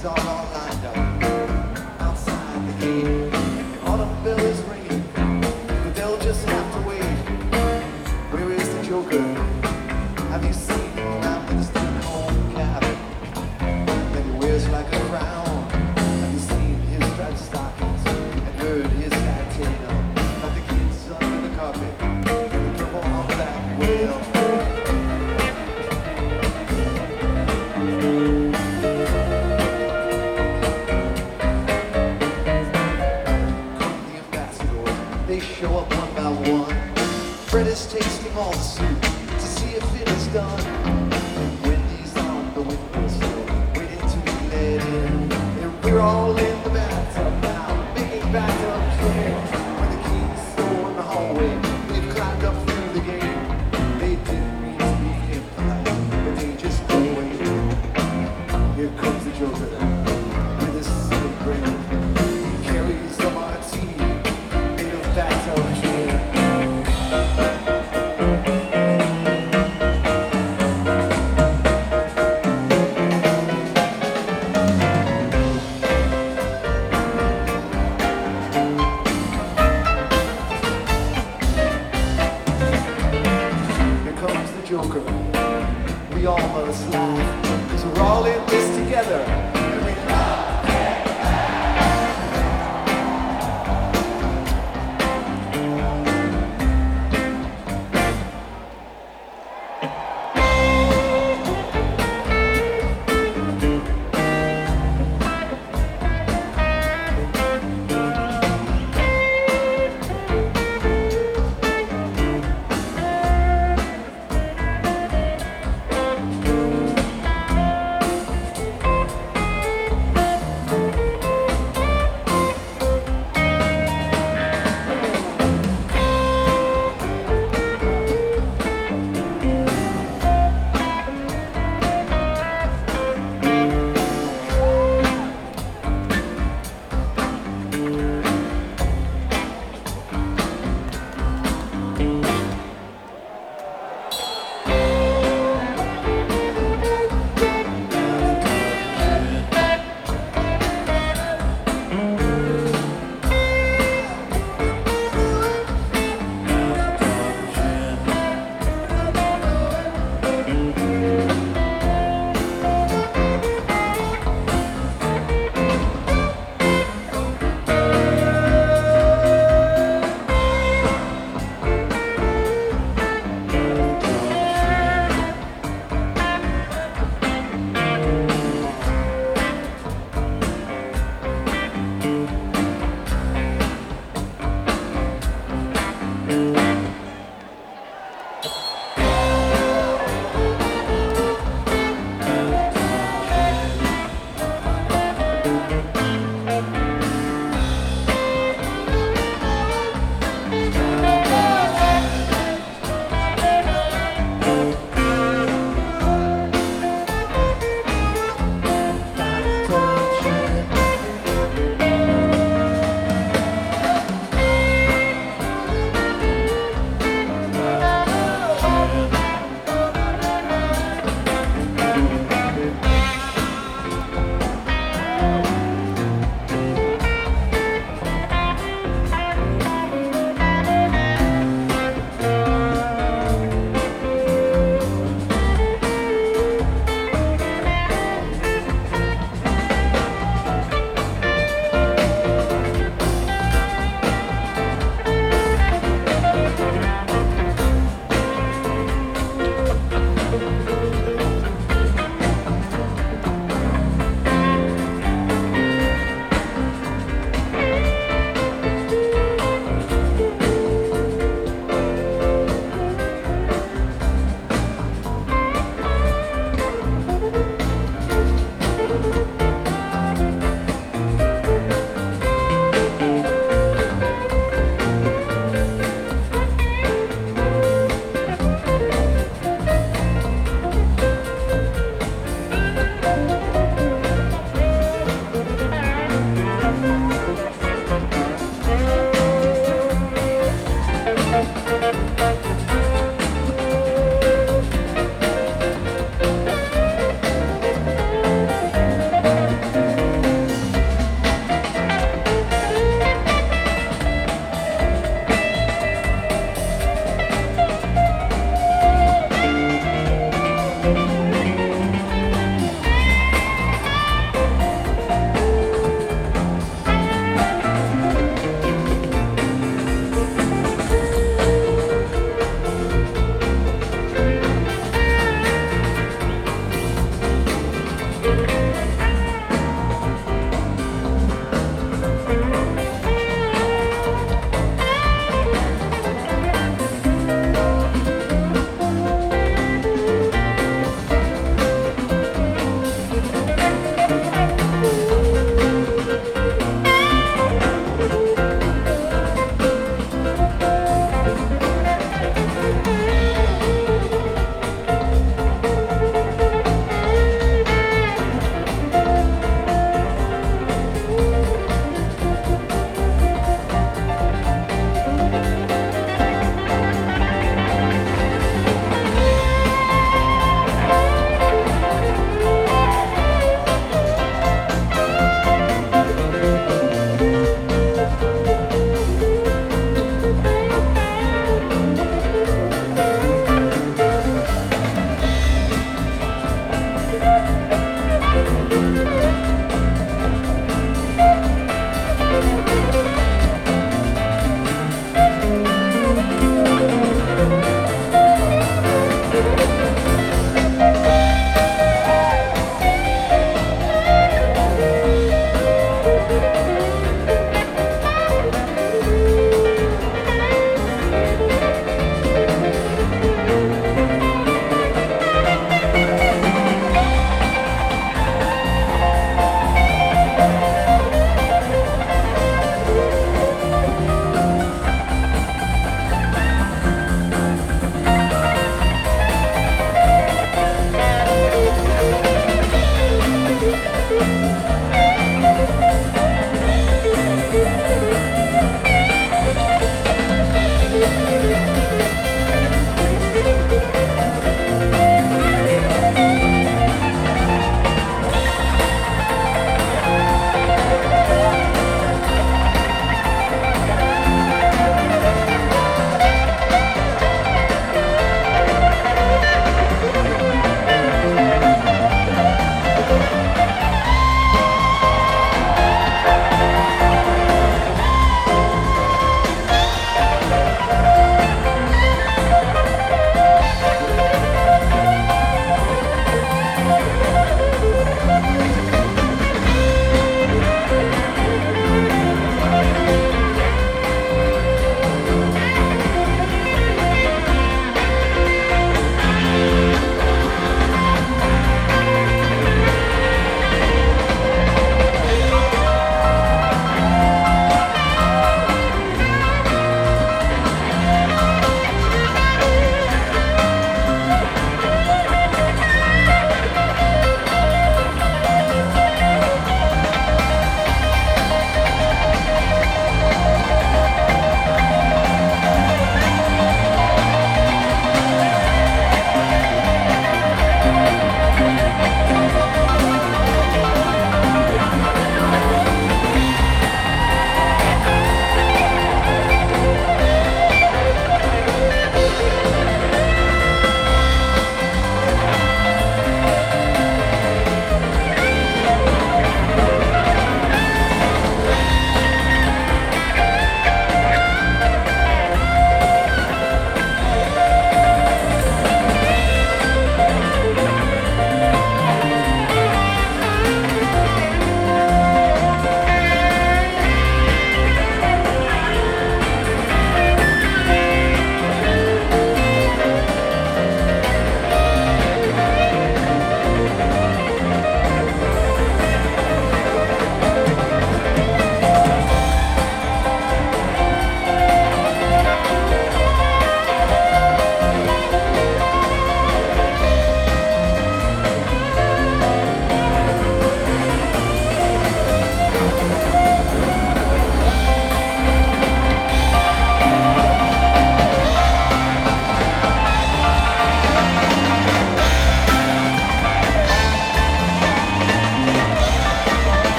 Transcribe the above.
kids are all lined up outside the gate. The autumn bell is ringing, but they'll just have to wait. Where is the Joker? Have you seen him out in his Stockholm cap that he wears like a crown? Have you seen his striped stockings and heard his fat tail? Like the kids under the carpet, the purple on that whale. They show up one by one. Fred is tasting all the soup to see if it is done. And Wendy's on the windowsill, waiting to be let in. And we're all in the bathtub now, making bathtub tricks. When the king's still in the hallway, they've climbed up through the gate. They didn't mean to be impolite, but they just go away. Here comes the Joker with his silly grin. He carries the martini. That's over here. Here comes the Joker. We all must laugh, 'cause we're all in this together.